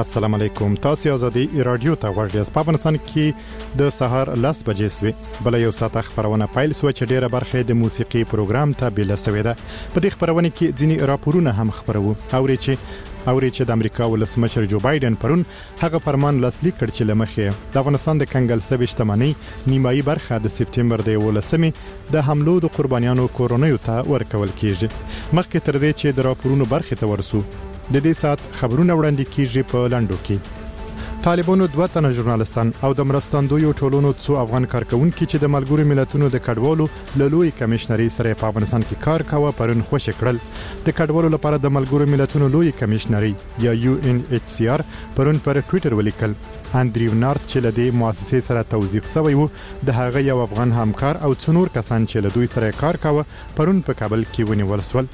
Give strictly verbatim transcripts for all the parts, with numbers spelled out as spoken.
السلام علیکم. تاسو ازادي رادیو ته غوږ یاست. په افغانستان کې د سهار لس بجې سوي بل یو ساعت خبرونه پایل سو چې ډیره برخه د موسیقي پروګرام ته بل سوي ده. په دې خبرونه کې ځینی راپورونه هم خبرو اوري چې اوري چې د امریکا ولسمشر جو بایدن پرون هغه فرمان لاسلیک کړ چې لمخې د افغانستان د کنګل سوي شتمنۍ نیمایي برخه د سپتمبر د ولسمې د حملو د قربانیانو کورونیو ته ورکول کیږي. مخکې تر دې چې د راپورونو برخه ته ورسو د دې سات خبرونه وړاندې کیږي. په لاندو کې طالبانو دوه تنه ژورنالستان او د مرستندویو ټولونو څو افغان کارکونکو چې د ملګرو ملتونو د کډوالو لوی کمشنري سره په افغانستان کې کار کاوه پرون خوشی کړل. د کډوالو لپاره د ملګرو ملتونو لوی کمشنري یا یو ان ایچ سی آر پرون پر ټوئیټر ولیکل انډریو نارت چې له دې مؤسسې سره توظیف شوی وو د هغه یو افغان همکار او څنور کسان چې له دوی سره کار کاوه پرون په کابل کې ونیول شول.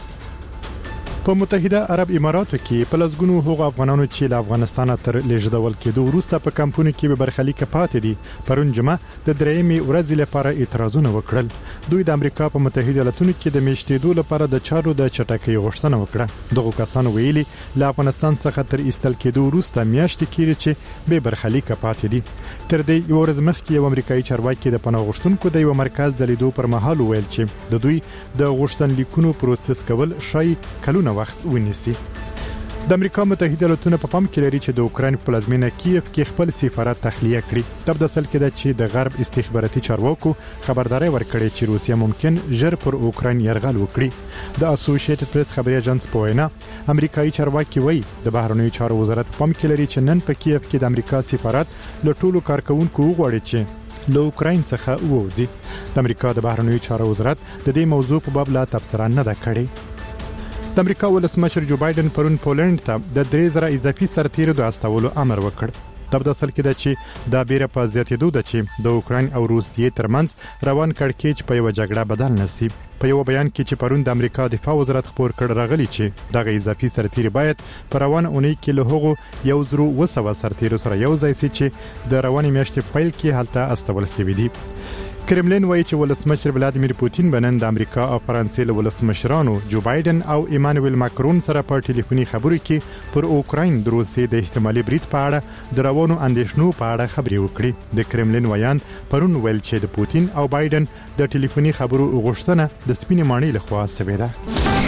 په متحده عرب اماراتو کې په لږونو هغو افغانانو چې له افغانستان تر لیږدول کېدو وروسته په کمپونو کې به برخلیک پاتې دي پرون جمعه د درېیمې ورځې لپاره اعتراضونه وکړل. دوی د امریکا په متحده ایالاتونو کې د میشتېدو لپاره د چارو د چټکۍ غوښتنه وکړه. دغه کسان ویلي له افغانستان څخه تر ایستل کېدو وروسته میاشتې کېږي چې به برخلیک پاتې دي. تر دې یو ورځ مخکې یو امریکایي چارواکي د پناه غوښتونکو د یو مرکز د لیدو پر مهال ویل چې د دوی د غوښتنلیکونو پروسس کول شای کلونه وخت ونیسي. د امریکا متحده ایالاتونو په پام کې لري چې د اوکرين په پلازمینه کیف کې خپل سفارت تخلیه کړي. تب د اصل کې د چې د غرب استخباراتي چارواکو خبرداري ورکړي چې روسیا ممکن ژر پر اوکرين يرغل وکړي. د اسوسییټډ پریس خبري اژانس په وینا امریکایي چارواکي وایي د بهرنیو چارو وزارت په پام کې لري چې نن په کیف کې د امریکا سفارت له ټولو کارکونکو وغواړي چې له اوکرين څخه ووځي. د امریکا د بهرنیو چارو وزارت د دې موضوع په باب لا تبصره نه ده کړې. د امریکا ولسمشر جو بایدن پرون پولند ته د درې زره اضافي سرتیرو د استولو امر وکړ. تب د اصل کې د چې د بیره په زیاتېدو د چې د اوکرين او روسیې ترمنځ روان کړکېچ په یو جګړه بدل نسی. په یو بیان کې چې پرون د امریکا دفاع وزارت خبر کړ راغلی چې دغه اضافي سرتیري باید په روان اونۍ کې له هغو یو زرو وسوه سرتیرو سره یو ځای شي چې د رواني میاشتې پیل کې هلته استول شوی دي. کرملین وایي چې ولسمشر ولادیمیر پوتین بنن د امریکا او فرانسې له ولسمشرانو جو بایدن او ایمانوئل ماکرون سره په ټلیفوني خبرو کې پر اوکرين د روسیې د احتمالي برید په اړه د روانو اندېښنو په اړه خبرې وکړي. د کرملین ویان پرون ویل چې د پوتین او بایدن د ټلیفوني خبرو غوښتنه د سپینې ماڼۍ لخوا شوې ده.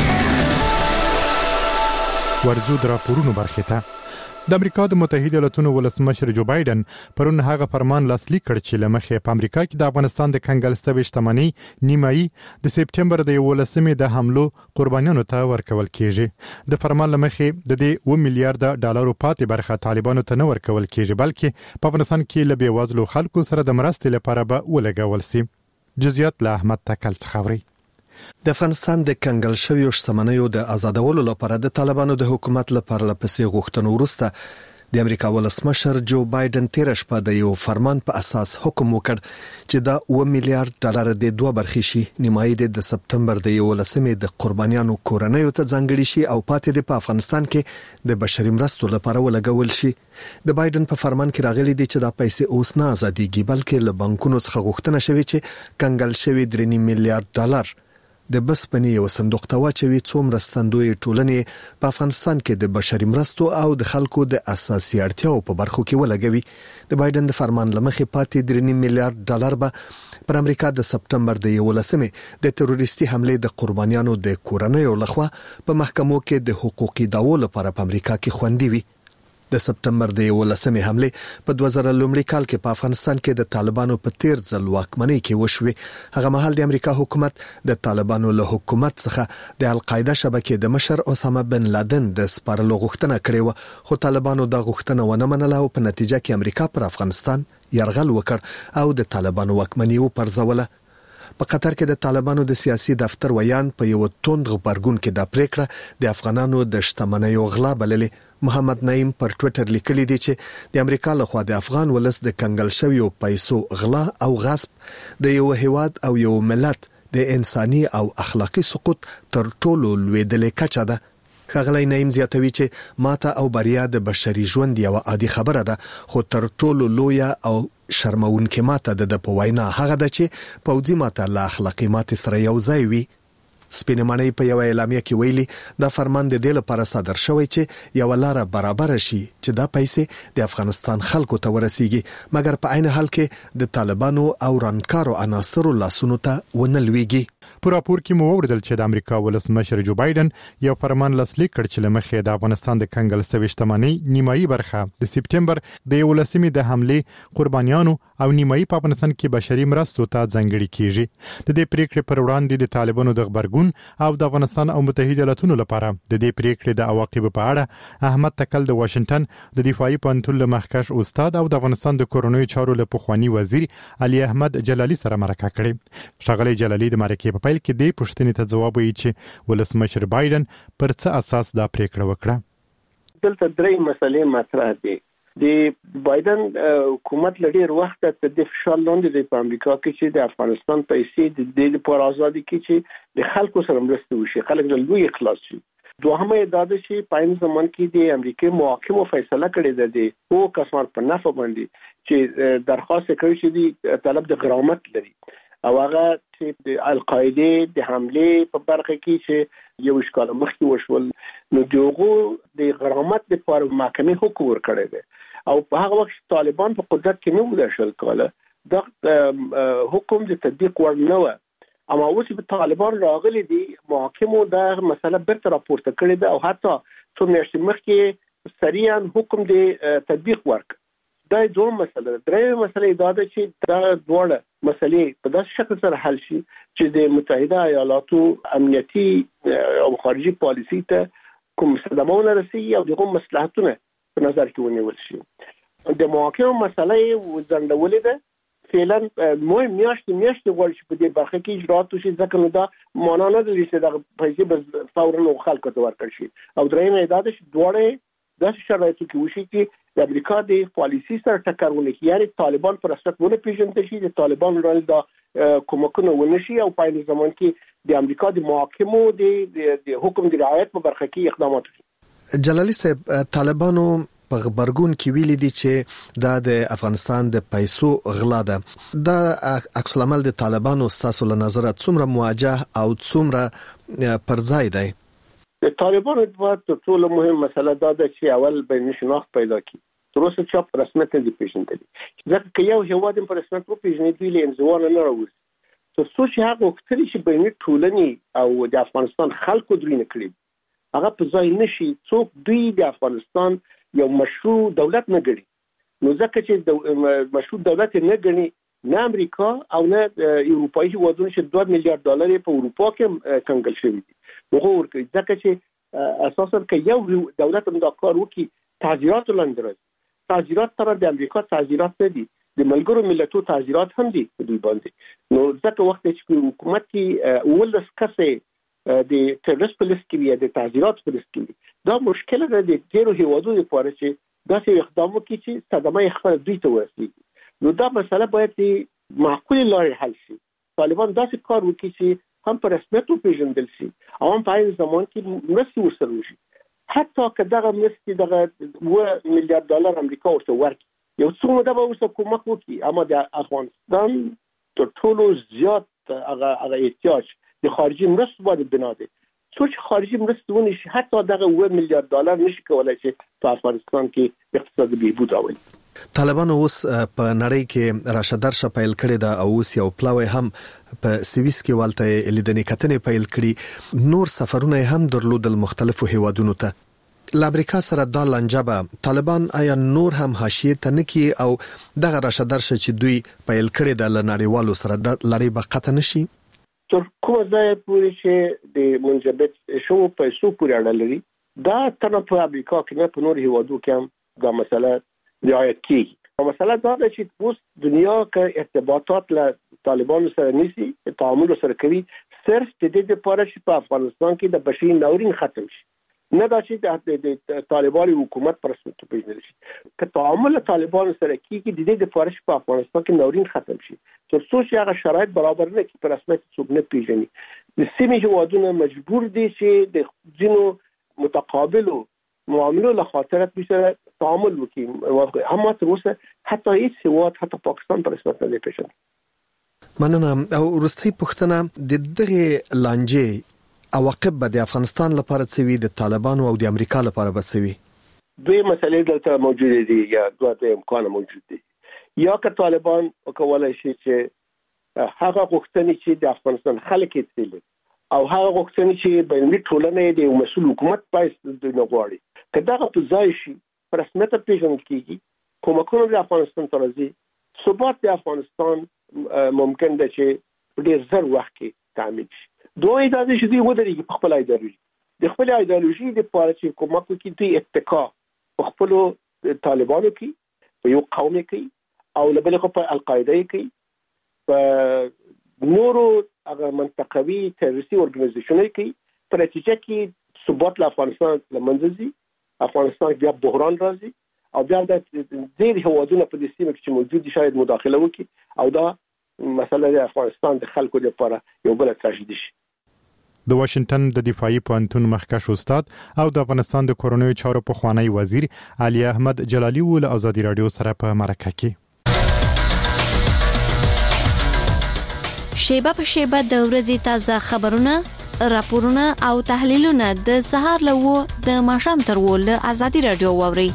ورزو د راپورونو برخه ته د امریکا د متحده ایالاتونو ولسمشر جو بایدن پرون هغه فرمان لاسلیک کړ چې لمخې په امریکا کې د افغانستان د کنګل سوي شتمنۍ نیمایي د سپتمبر د ولسمې د حملو قربانیانو ته ورکول کیږي. د فرمان لمخې د دې و میلیارډ ډالرو پاتې برخه طالبانو ته نه ورکول کیږي بلکې په افغانستان کې له بیوزلو خلکو سره د مرستې لپاره به ولګول شي. جزئیات له احمد تکل څخه. د افغانستان د کنګل شویو شتمنیو د آزادولو لپاره د طالبانو د حکومت لپاره لپسې غوښتنو وروسته د امریکا ولسمشر جو بایدن تیر شپه د یو فرمان په اساس حکم وکړ چې دا و میلیارډ ډالر د دوه برخې شي نیمایي د سپتمبر د ولسمې د قربانیانو کورنیو ته ځانګړي شي او پاتې د افغانستان کې د بشري مرستو لپاره ولګول شي. د بایدن په فرمان کې راغلي دي چې دا پیسې اوس نه آزادېږي بلکې له بانکونو څخه غوښتنه شوې چې کنګل شوی درې میلیارډ ډالر د بسپنې یو صندوق ته واچوي څو مرستندوی ټولنې په افغانستان کې د بشري مرستو او د خلکو د اساسي اړتیاو په برخو کې ولګوي. د بایدن د فرمان لمخې پاتې درې میلیارډ ډالر به پر امریکا د سپتمبر د یولسمې د تروریستي حمله د قربانیانو د کورنیو لخوا په محکمو کې د حقوقي دعوو لپاره په امریکا کې خوندي وي. د سپتمبر د یولسمې حمله په دوه زره لومړي کال کې په افغانستان کې د طالبانو په تیر ځل واکمنۍ کې وشوه. هغه مهال د امریکا حکومت د طالبانو له حکومت څخه د القاعده شبکې د مشر اسامه بن لادن د سپارلو غوښتنه کړې و خو طالبانو دا غوښتنه ونه منله او په نتیجه کې امریکا پر افغانستان يرغل وکړ او د طالبانو واکمنۍ وپرځوله. په قطر کې د طالبانو د سیاسي دفتر ویان په یو توند غبرګون کې د پریکړه د افغانانو د شتمنیو غلا بللې. محمد نعیم پر ټوئیټر لیکلی دی چې د امریکا لخوا د افغان ولس د کنګل شویو پیسو غلا او غصب د یو هیواد او یو ملت د انساني او اخلاقی سقوط تر ټولو لوړ کچه ده. ښاغلی نعیم زیاتوي چې ماته او بریا د بشري ژوند یو عادي خبره ده خو تر ټولو لویه او شرمونکې ماته د په وینا هغه ده چې پوځي ماته له اخلاقی ماته سره یو ځای وي. سپینمنۍ په یو اعلامیه کې ویلي دا فرمان د دې لپاره صادر شوی چې یو لار برابر شي چې دا پیسې د افغانستان خلکو ته ورسیږي، مګر په عین حال کې د طالبانو او رانکارو عناصرو لاسونو ته ونه لويږي. په راپور کې مو وردل چې د امریکا ولسمشر جو بایدن یو فرمان لاسلیک کړ چې لمخې د افغانستان د کنګل سوي شتمنۍ نیمایي برخه د سپټمبر د یولسمې د حمله قربانیانو او نیمایي په افغانستان کې بشري مرستو ته ځانګړي کیږي. د دې پریکړې پر وړاندې د طالبانو د خبرګون او د افغانستان او متحده ایالاتونو لپاره د دې پریکړې د عواقب په اړه احمد تکل د واشنگټن د دفاعي پوهنتون له مخکښ استاد او د افغانستان د کورونوي چارو له پخوانی وزیر علي احمد جلالي سره مرکه کړې. شغله جلالي د مرکې په پیل کې د پوښتنې ته جواب یې چې ولسمشر بایدن پر څه اساس دا پریکړه وکړه. دلته درې مسلې مطرح دي. د بایدن حکومت لډیر وخت ته د فشار لاندې د امریکا کې چې د افغانستان پیسې د دې لپاره ازادي کې چې د خلکو سره مرسته وشي، خلک له لوی اخلاص شي. دوهمه دا ده چې په این زمان کې د امریکای محاکمو فیصله کړې ده د او کسان په نفع باندې چې درخواست کوي چې د طلب د غرامت لري او هغه چې د القاعده د حمله په برخه کې چې یو اشکال مخکې وشول، نو دغه د غرامت لپاره محکمې حکم ورکړی دی او په هغه وخت طالبان په قدرت کې نه و شل کوله، دا حکم د تطبیق ور نه و. اما اوس په طالبان راغلي دي محاکمو دا مسله برته راپورته کړې ده او حتی څو میاشتې مخکې سریعا حکم د تطبیق ورک. دا دوه مسله ده. درې مسله دا ده چې دا دوه مسلې په داسې شکل سره حل شي چې د متحده ایالاتو امنیتي او خارجي پالیسي ته کوم صدمونه رسیږي او دغه مصلحتونه په نظر کې ونیول شي. د محاکمو مسله وځنډولې ده فعلا مهم میاشتې میاشتې غواړي چې په دې برخه کې اجرات وشي، ځکه نو دا معنا نه لري چې د پیسې بس فورا خلکو ته ورکړي شي. او درېمه دا ده چې دوړې داسې شرایطو کې وشي چې د امریکا د پالیسي سره ټکر ونه کړي، یعنی طالبان پر اساس ونه پیژندل شي، د طالبان رول دا کومکونه ونه شي او په این زمان کې د امریکا د محاکمو د حکم د رعایت په برخه کې اقدامات وشي. جلالي صاحب، طالبانو په خبرګون کې ویلي دي چې دا د افغانستان د پیسو غلا ده. دا عکس العمل د طالبانو ستاسو له نظره څومره مواجه او څومره پر ځای دی؟ د طالبانو د ټولو مهم مسله دا ده چې اول بین شناخت پیدا کړي. تر اوسه چا په رسمیت نه پیژندل، ځکه که یو هیواد په رسمیت وپیژني دوی له انزوا نه راوځي. تر څو چې هغه وکړي چې بین ټولنې او د افغانستان خلکو دوی نه کړي هغه په ځای نشي، څوک دوی د افغانستان یو مشروع دولت نه ګڼي. نو ځکه چې مشروع دولت نه ګڼي، نه امریکا او نه اروپایي هیوادونه چې دوه میلیارډ ډالر په اروپا کې کنګل شوي دي هغه ورکوي، ځکه چې اساسا که یو دولت هم دا کار وکړي تعزیرات لاندې راځي. تعزیرات تر د امریکا تعزیرات نه دي، د ملګرو ملتونو تعزیرات هم دي په دوی باندې. نو ځکه وخت چې حکومت کې ولس کسې د تروریست پولیس کې د تعزیرات پولیس کې دا مشکل ده د ډیرو هیوادونو لپاره چې داسې اقدام وکړي چې صدمه خپل دوی ته ورسیږي. نو دا مسله باید د معقول لارې حل شي. طالبان داسې کار وکړي چې هم په رسمیت وپیژندل شي او هم په عین زمان کې مرستې ورسره وشي. حتی که دغه مرستې دغه اوه میلیارډ ډالر امریکا ورته ورکړي، یو څو موده به ورسره کومک وکړي، اما د افغانستان تر ټولو زیات هغه هغه احتیاج د خارجي مرستو باندې بنا دی. څو چې خارجي مرستې ونه شي، حتی دغه اوه میلیارډ ډالر نشي کولای چې په افغانستان کې اقتصادي بهبود راولي. طالبان اوس په نړۍ کې راشدارشه پیل کړی دا او اوس یو پلاوی هم په سویس کې والته لیدنې کتنې پیل کړي، نور سفرونه هم درلودل مختلفو هیوادونو ته. ل امریکا سره دا لنجبه طالبان آیا نور هم حاشیه ته نکی او دغه راشدارشه چې دوی پیل کړی د لنړیوالو سره د لړۍ به قطع نشي؟ تر کومه ځای پورې چې د منجبت شو پیسو پورې اړه لري، دا تر په امریکا کې نه په نور هیوادو کې هم دا مسله رعایت کیږي. مسله دا ده چې اوس دنیا کې ارتباطات له طالبانو سره نيسي، تعامل سره کوي صرف د دې لپاره چې په افغانستان کې د بشري ناورین ختم شي، نه دا چې د طالباني حکومت پر رسمیت پیژندل شي. که تعامل طالبانو سره کیږي د دې لپاره چې په افغانستان کې ناورین ختم شي، تر څو چې هغه شرایط برابر نه کړي پر رسمیت څوک نه پیژني. د سیمې هیوادونه مجبور دي چې د ځینو متقابلو معاملو له خاطر سره تعامل وکړي، اما تر اوسه حتی هیڅ هیواد حتی پاکستان پر رسمیت نه پیژني. مننه. او وروستۍ پوښتنه، د دغه لانجې عواقب به د افغانستان لپاره څه وي، د طالبانو او د امریکا لپاره به څه وي؟ دوی مسلې دلته موجود دي یا دوه امکان موجود دي. یا که طالبان وکولای شي چې هغه غوښتنې چې د افغانستان خلک یې تلي او هغه غوښتنې چې بین‌المللي ټولنه د مسؤل حکومت پایس د نغواړي که دغه په ځای شي پر رسمیت پیژندل کیږي، کومکونه د افغانستان ته راځي، ثبات د افغانستان ممکن ده چې ډېر زر وخت کې تامین شي. دوی دا چې دوی ودرېږي په خپل ایدئولوژي د خپل ایدئولوژي د پاره چې کومک وکړي، دوی اتکا په خپل طالبانو کې په یو قوم کې او لبل خو په القاعده کې په نورو هغه منطقوي تروریستي اورګنایزیشنونو کې په نتیجه کې ثبات له افغانستان لمنځه ځي، افغانستان بیا بحران راځي او بیا د ډېر هوادونه په دې سیمه کې چې موجود دي شاید مداخله وکړي او دا مسله د افغانستان د خلکو لپاره یو بل تراژیدي شي. د واشنگټن د دفاعي پوهنتون مخکښ استاد او د افغانستان د کورونوي چارو پخوانی وزیر علي احمد جلالي ول ازادي رادیو سره په مرکه کې. شیبه په شیبه د ورځې تازه خبرونه، راپورونه او تحلیلونه د سهار له د ماښام تر ول ازادي رادیو ووري.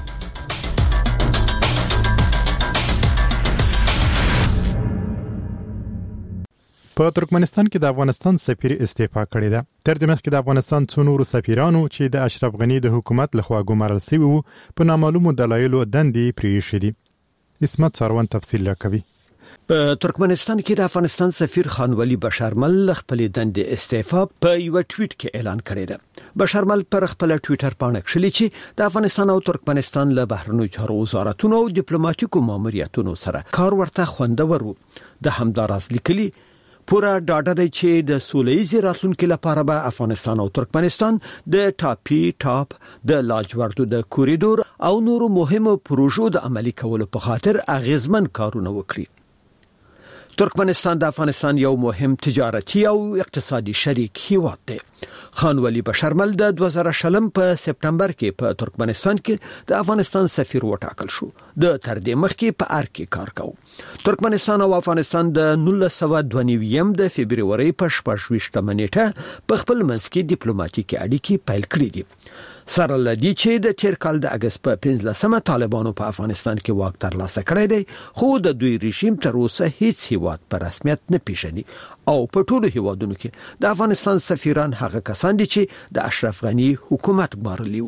په ترکمنستان کې د افغانستان سفیر استعفا کړې ده. تر دې مخکې د افغانستان څو نورو سفیرانو چې د اشرف غنی د حکومت لخوا ګمارل شوي وو په نامعلومو دلایلو دندې پریښې دي. اسمت سروان تفصیل راکوي. په ترکمنستان کې د افغانستان سفیر خانولی بشارمل خپل دندې استعفا په یو ټویټ کې اعلان کړی ده. بشارمل پر خپل ټویټر باندې کړی چې د افغانستان او ترکمنستان له بهرنیو چارو وزارتونو او ډیپلوماټیکو ماموریتونو سره کار ورته خوندور وو. د همداراز لیکلي پورا ډاډه دی چې د سوله‌ییز راتلونکو لپاره به افغانستان او ترکمنستان د ټاپي ټاپ د لاجوردو د کوریډور او نورو مهمو پروژو د عملي کولو په خاطر اغیزمن کارونه وکړي. ترکمنستان د افغانستان یو مهم تجارتي او اقتصادي شریک هیواد دی. خانولی بشارمل د دوه زره شلم په سپتمبر کې په ترکمنستان کې د افغانستان سفیر وټاکل شو. د تر دې مخکې په ار کې کار کاوه. ترکمنستان او افغانستان د نولس سوه دوه نوي د فبرवरी په شپږ ویشتمه نیټه په خپل منځ کې ډیپلوماټیکي اړیکې پیل کړې دي. سره لدی چې د تیر کال د اگست په پنځلسمه طالبانو په افغانستان کې واک ترلاسه کړی دی، خو د دوی رژیم تر اوسه هیڅ هیواد په رسمیت نه پیژني او په ټولو هیوادونو کې د افغانستان سفیران هغه کسان دي چې د اشرف غنی حکومت ګمارلی وو.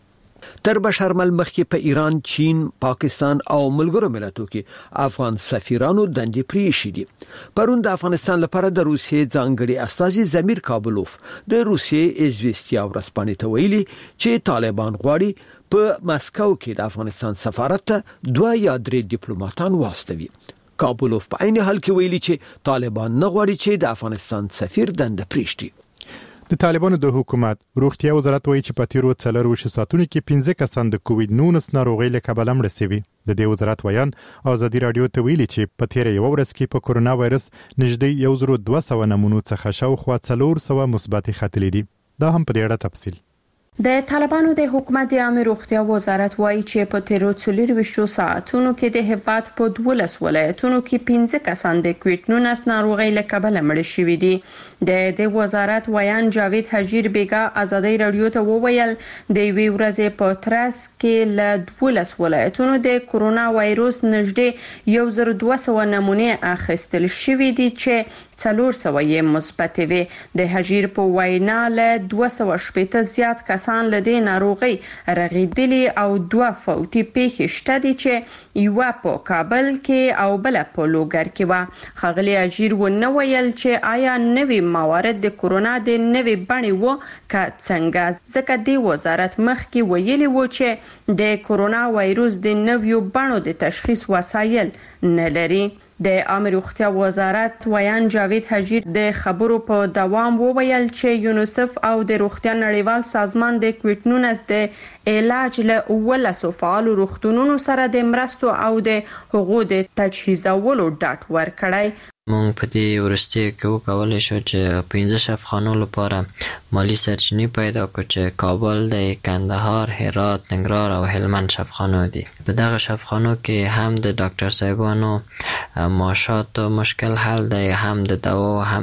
تر بشارمل مخکې په ایران، چین، پاکستان او ملګرو ملتونو کې افغان سفیرانو دندې پریښې دي. پرون د افغانستان لپاره د روسیې ځانګړي استازي زمیر کابلوف د روسیې ازویستیا ورځپاڼې ته ویلي چې طالبان غواړي په مسکو کې د افغانستان سفارت ته دوه یا درې ډیپلوماټان واستوي. کابلوف په عین حال کې ویلي چې طالبان نه غواړي چې د افغانستان سفیر دنده پریږدي. د طالبانو د حکومت روغتیا وزارت وایي چې په تیرو څلور ویشت ساعتونو کې پنځه کسان د کووډ نولس ناروغۍ له کبله مړه شوي. د دې وزارت ویان ازادي رادیو ته ویلي چې په تیر یو ورځ کې په کورونا وایرس نږدې یو زر دوه سوه نمونو څخه شاوخوا څلور سوه مثبت ختلي دي. دا هم په دې اړه تفصیل. د طالبانو د حکومت د عامه روغتیا وزارت وایي چې په تیرو څلور ویشت ساعتونو کې د هیواد په دولس ولایتونو کې پنځه کسان د کووډ نولس ناروغۍ له کبله مړه شوي دي. د دې وزارت ویان جاوید حجیر بیگا ازادي رادیو ته وویل د وی ورځې په ترڅ کې له دولس ولایتونو د کورونا وایروس نږدې یو زر دوه سوه نمونه اخیستل شوي دي چې څلور سوه یې مثبت وي. د حجیر په وینا له دوه سوه شپږ زیات کسان له دې ناروغي رغیدلي او دوه فوتي پیښې شته دي چې یو په کابل کې او بل په لوګر کې و. خغلی حجیر و نو ویل چې آیا نوې موارد د کورونا د نوې بڼې وو که څنګه، ځکه د وزارت مخکې ویلي وو چې د کورونا وایروس د نویو بڼو د تشخیص وسایل نه لري. د عامه روغتیا وزارت ویان جاوید حجیر د خبرو په دوام وویل چې یونیسف او د روغتیا نړیوال سازمان د کووډ نولس د علاج له ولسو فعال روغتونونو سره د مرستو او د حقوقو د تجهیزولو ډاټ ورکړی. مونږ په دې ورستي کې وکولای شو چې پنځه شفاخانو لپاره مالی سرچینې پیدا کړو چې کابل د کندهار، هرات، ننګرهار او هلمند شفاخانو دي. په دغه شفاخانو کې هم د ډاکټر صاحبانو معاشات مشکل حل دی، هم د دوا هم